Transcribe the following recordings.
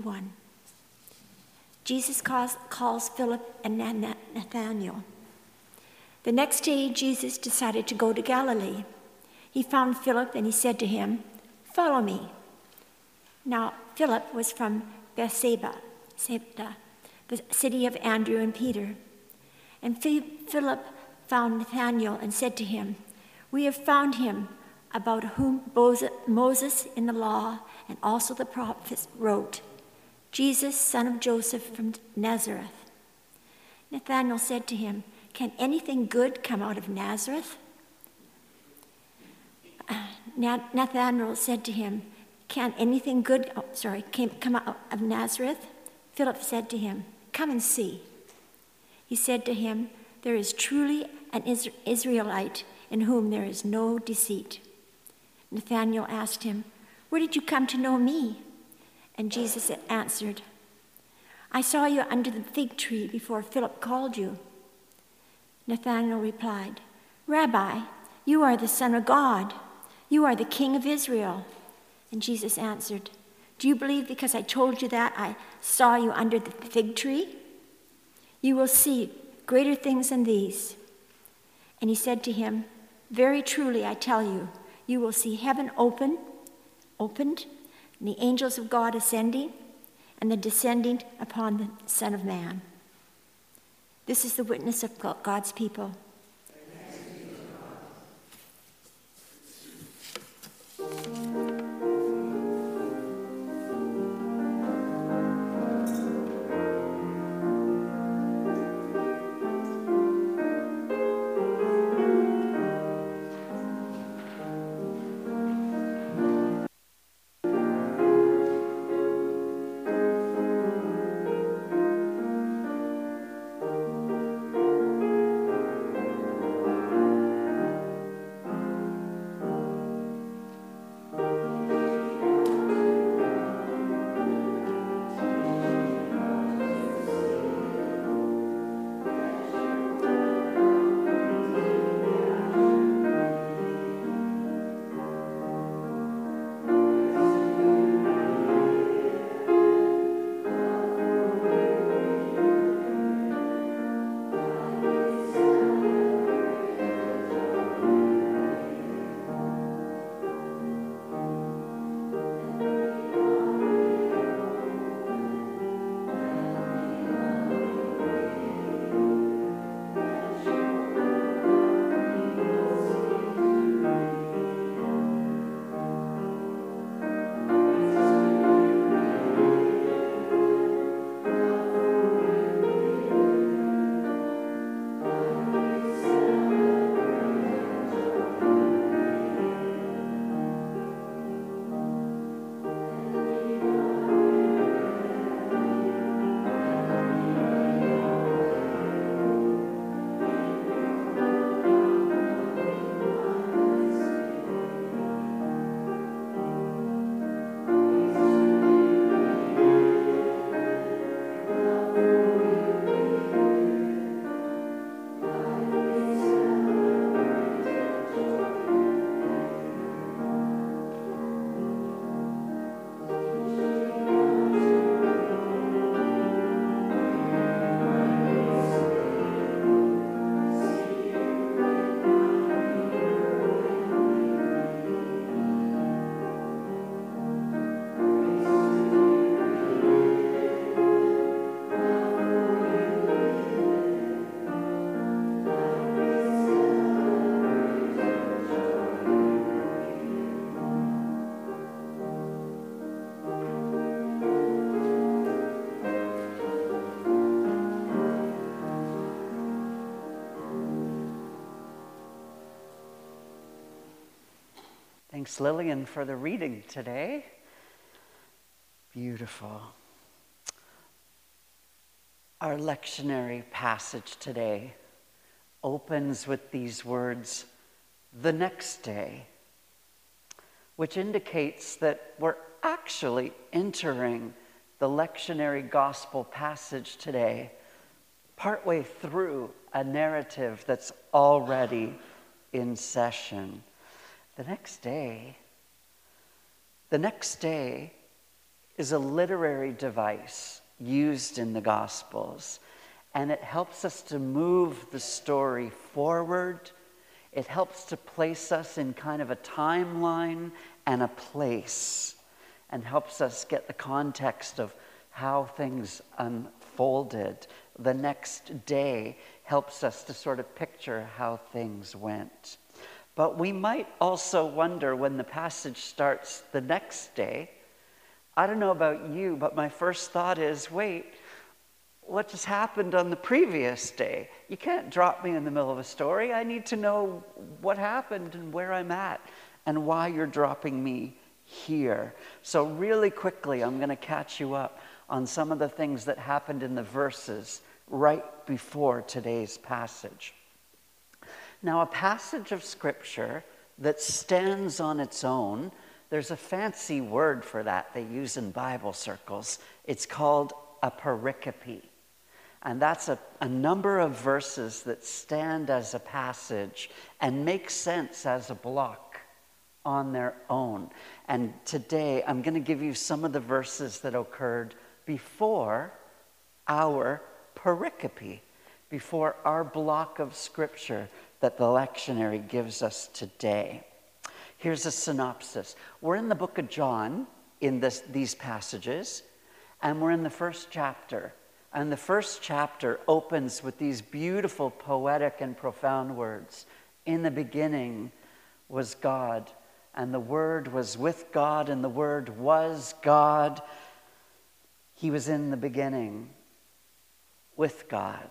1. Jesus calls Philip and Nathanael. The next day, Jesus decided to go to Galilee. He found Philip and he said to him, "Follow me." Now, Philip was from Bethsaida, the city of Andrew and Peter. And Philip found Nathanael and said to him, "We have found him about whom Moses in the law and also the prophets wrote, Jesus, son of Joseph from Nazareth." Nathanael said to him, "Can anything good come out of Nazareth?" Nathanael said to him, "Can anything good come out of Nazareth?" Philip said to him, "Come and see." He said to him, "There is truly an Israelite in whom there is no deceit." Nathanael asked him, "Where did you come to know me?" And Jesus answered, "I saw you under the fig tree before Philip called you." Nathanael replied, "Rabbi, you are the Son of God. You are the King of Israel." And Jesus answered, "Do you believe because I told you that I saw you under the fig tree? You will see greater things than these." And he said to him, "Very truly I tell you, you will see heaven opened, and the angels of God ascending, and the descending upon the Son of Man." This is the witness of God's people. Thanks, Lillian, for the reading today. Beautiful. Our lectionary passage today opens with these words, "the next day," which indicates that we're actually entering the lectionary gospel passage today partway through a narrative that's already in session. The next day is a literary device used in the Gospels, and it helps us to move the story forward. It helps to place us in kind of a timeline and a place, and helps us get the context of how things unfolded. The next day helps us to sort of picture how things went. But we might also wonder when the passage starts the next day. I don't know about you, but my first thought is, wait, what just happened on the previous day? You can't drop me in the middle of a story. I need to know what happened and where I'm at and why you're dropping me here. So really quickly, I'm going to catch you up on some of the things that happened in the verses right before today's passage. Now, a passage of Scripture that stands on its own, there's a fancy word for that they use in Bible circles. It's called a pericope. And that's a number of verses that stand as a passage and make sense as a block on their own. And today, I'm going to give you some of the verses that occurred before our pericope, before our block of Scripture that the lectionary gives us today. Here's a synopsis. We're in the book of John in these passages, and we're in the first chapter. And the first chapter opens with these beautiful, poetic, and profound words. In the beginning was God, and the Word was with God, and the Word was God. He was in the beginning with God.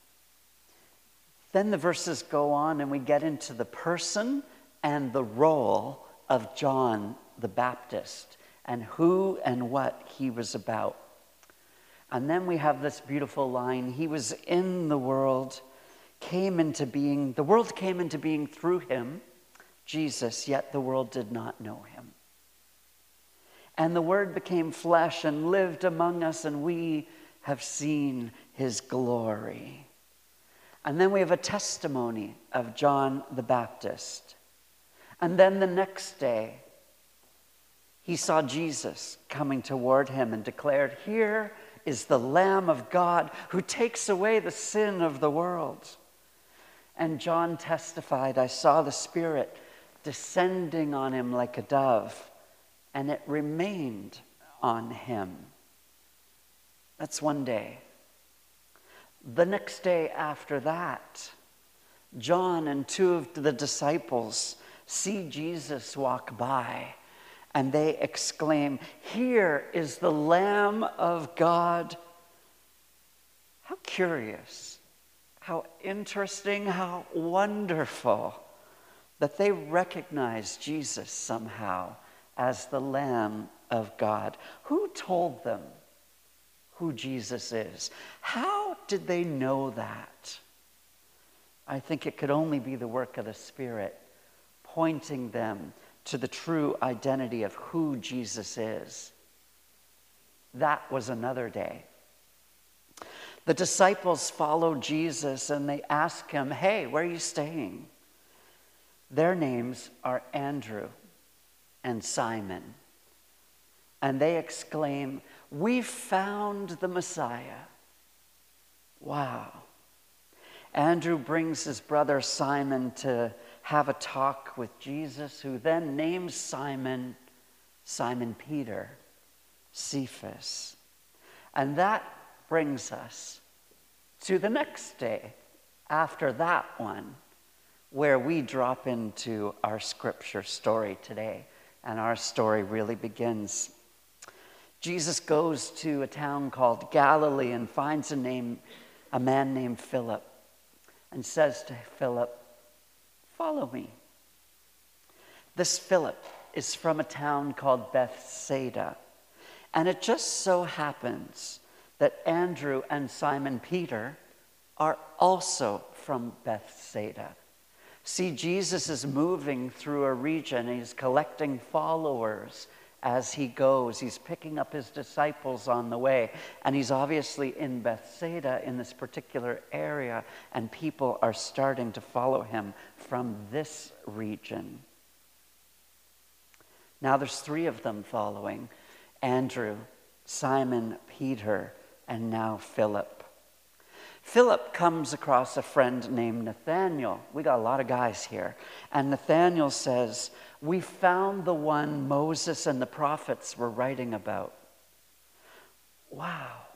Then the verses go on, and we get into the person and the role of John the Baptist and who and what he was about. And then we have this beautiful line, he was in the world, came into being, the world came into being through him, Jesus, yet the world did not know him. And the Word became flesh and lived among us, and we have seen his glory. And then we have a testimony of John the Baptist. And then the next day, he saw Jesus coming toward him and declared, "Here is the Lamb of God who takes away the sin of the world." And John testified, "I saw the Spirit descending on him like a dove, and it remained on him." That's one day. The next day after that, John and two of the disciples see Jesus walk by, and they exclaim, "Here is the Lamb of God." How curious, how interesting, how wonderful that they recognize Jesus somehow as the Lamb of God. Who told them who Jesus is? How did they know that? I think it could only be the work of the Spirit pointing them to the true identity of who Jesus is. That was another day. The disciples followed Jesus and they ask him, "Hey, where are you staying?" Their names are Andrew and Simon. And they exclaim, "We found the Messiah." Wow. Andrew brings his brother Simon to have a talk with Jesus, who then names Simon Peter, Cephas. And that brings us to the next day after that one, where we drop into our Scripture story today. And our story really begins. Jesus goes to a town called Galilee and finds a man named Philip, and says to Philip, "Follow me." This Philip is from a town called Bethsaida. And it just so happens that Andrew and Simon Peter are also from Bethsaida. See, Jesus is moving through a region. He's collecting followers as he goes. He's picking up his disciples on the way. And he's obviously in Bethsaida in this particular area. And people are starting to follow him from this region. Now there's three of them following. Andrew Simon Peter, and now Philip. Philip comes across a friend named Nathanael. We got a lot of guys here. And Nathanael says, "We found the one Moses and the prophets were writing about." Wow.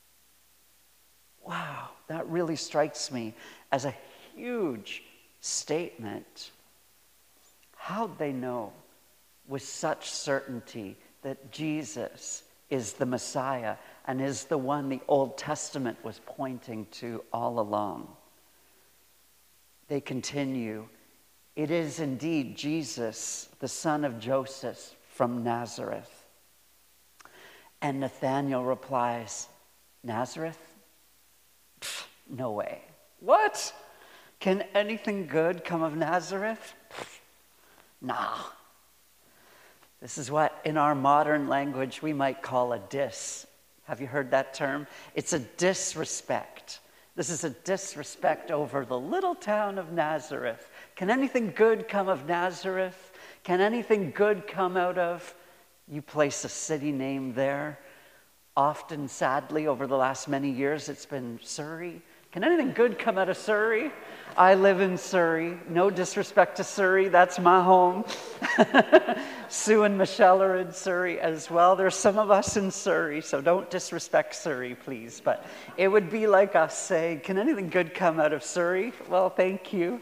Wow, that really strikes me as a huge statement. How'd they know with such certainty that Jesus is the Messiah and is the one the Old Testament was pointing to all along? They continue, "It is indeed Jesus, the son of Joseph from Nazareth." And Nathanael replies, "Nazareth? Pfft, no way. What? Can anything good come of Nazareth? Pfft, nah." This is what in our modern language we might call a diss. Have you heard that term? It's a disrespect. This is a disrespect over the little town of Nazareth. Can anything good come of Nazareth? Can anything good come out of? You place a city name there. Often, sadly, over the last many years, it's been Surrey. Can anything good come out of Surrey? I live in Surrey. No disrespect to Surrey, that's my home. Sue and Michelle are in Surrey as well. There's some of us in Surrey, so don't disrespect Surrey, please. But it would be like us saying, "Can anything good come out of Surrey?" Well, thank you.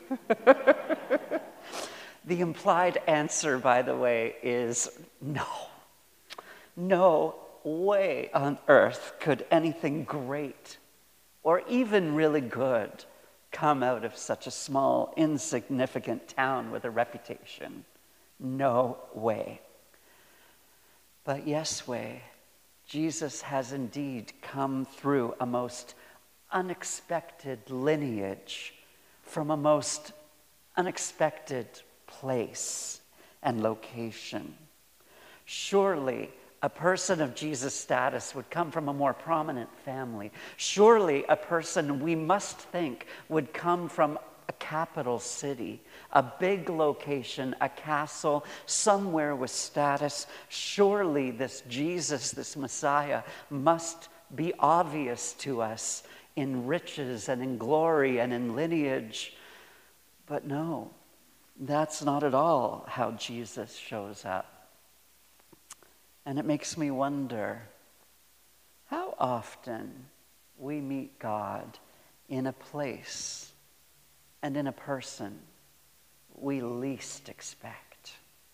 The implied answer, by the way, is no. No way on earth could anything great or even really good come out of such a small, insignificant town with a reputation. No way. But yes way, Jesus has indeed come through a most unexpected lineage from a most unexpected place and location. Surely a person of Jesus' status would come from a more prominent family. Surely a person, we must think, would come from a capital city, a big location, a castle, somewhere with status. Surely this Jesus, this Messiah, must be obvious to us in riches and in glory and in lineage. But no, that's not at all how Jesus shows up. And it makes me wonder how often we meet God in a place and in a person we least expect.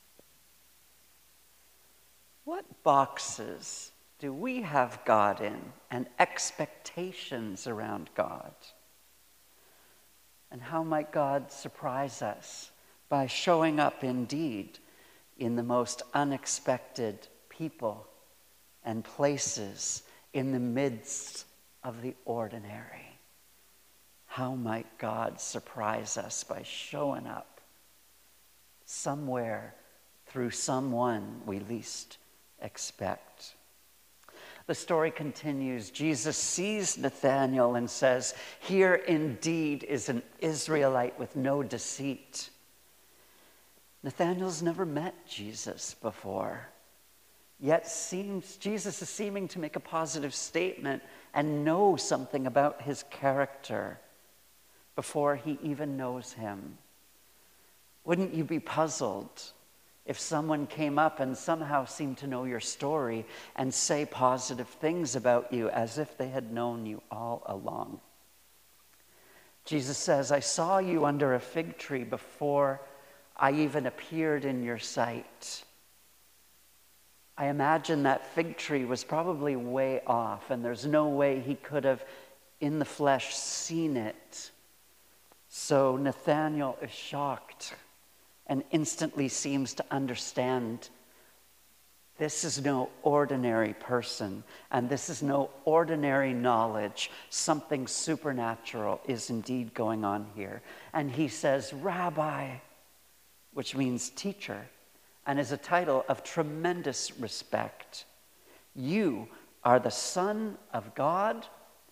What boxes do we have God in and expectations around God? And how might God surprise us by showing up indeed in the most unexpected people and places in the midst of the ordinary? How might God surprise us by showing up somewhere through someone we least expect? The story continues. Jesus sees Nathanael and says, "Here indeed is an Israelite with no deceit." Nathanael's never met Jesus before. Yet Jesus is seeming to make a positive statement and know something about his character before he even knows him. Wouldn't you be puzzled if someone came up and somehow seemed to know your story and say positive things about you as if they had known you all along? Jesus says, "I saw you under a fig tree before I even appeared in your sight." I imagine that fig tree was probably way off, and there's no way he could have, in the flesh, seen it. So Nathanael is shocked and instantly seems to understand this is no ordinary person, and this is no ordinary knowledge. Something supernatural is indeed going on here. And he says, "Rabbi," which means teacher, and is a title of tremendous respect. "You are the Son of God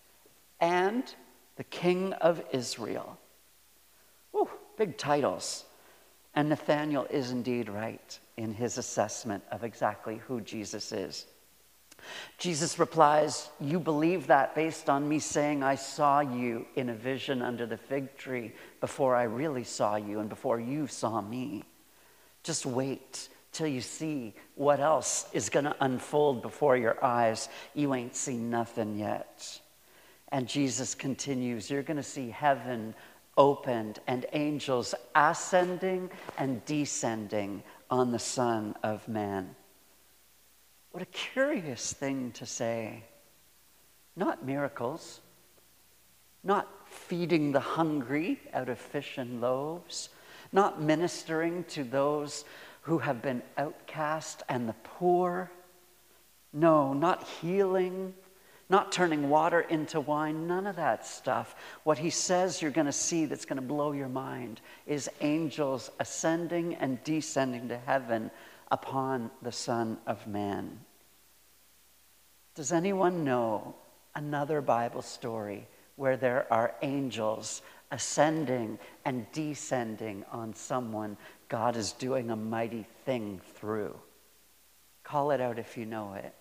and the King of Israel." Whew, big titles. And Nathanael is indeed right in his assessment of exactly who Jesus is. Jesus replies, "You believe that based on me saying I saw you in a vision under the fig tree before I really saw you and before you saw me. Just wait till you see what else is going to unfold before your eyes. You ain't seen nothing yet." And Jesus continues, "You're going to see heaven opened and angels ascending and descending on the Son of Man." What a curious thing to say. Not miracles, not feeding the hungry out of fish and loaves, not ministering to those who have been outcast and the poor. No, not healing, not turning water into wine, none of that stuff. What he says you're going to see that's going to blow your mind is angels ascending and descending to heaven upon the Son of Man. Does anyone know another Bible story where there are angels ascending and descending on someone God is doing a mighty thing through? Call it out if you know it.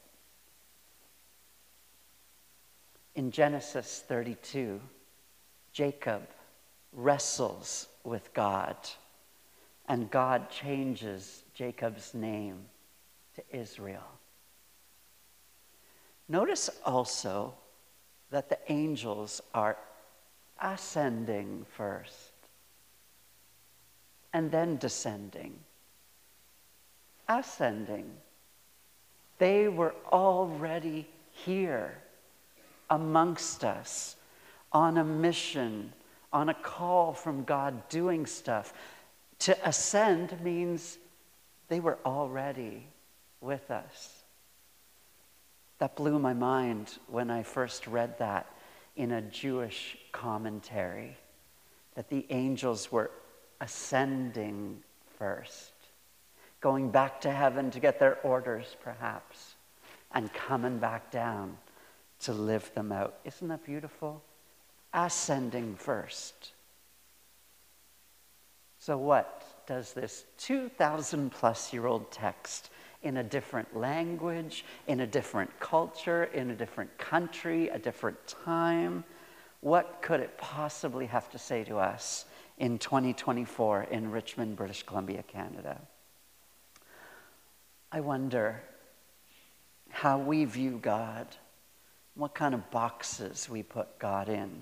In Genesis 32, Jacob wrestles with God, and God changes Jacob's name to Israel. Notice also that the angels are ascending first and then descending. Ascending. They were already here amongst us on a mission, on a call from God doing stuff. To ascend means they were already with us. That blew my mind when I first read that in a Jewish commentary, that the angels were ascending first, going back to heaven to get their orders perhaps, and coming back down to live them out. Isn't that beautiful? Ascending first. So what does this 2,000 plus year old text in a different language, in a different culture, in a different country, a different time, what could it possibly have to say to us in 2024 in Richmond, British Columbia, Canada? I wonder how we view God, what kind of boxes we put God in.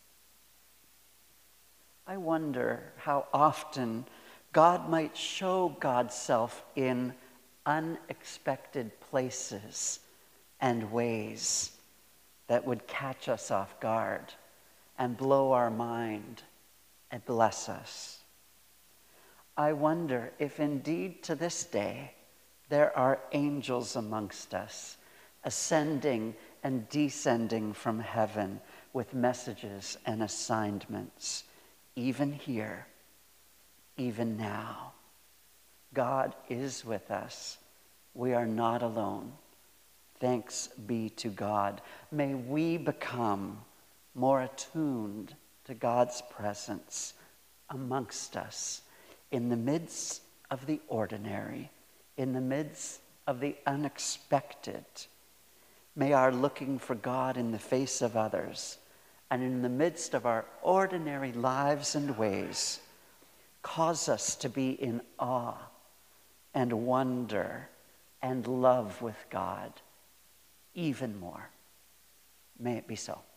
I wonder how often God might show God's self in unexpected places and ways that would catch us off guard and blow our mind and bless us. I wonder if indeed to this day there are angels amongst us, ascending and descending from heaven with messages and assignments, even here, even now. God is with us. We are not alone. Thanks be to God. May we become more attuned to God's presence amongst us in the midst of the ordinary, in the midst of the unexpected. May our looking for God in the face of others and in the midst of our ordinary lives and ways cause us to be in awe and wonder and love with God even more. May it be so.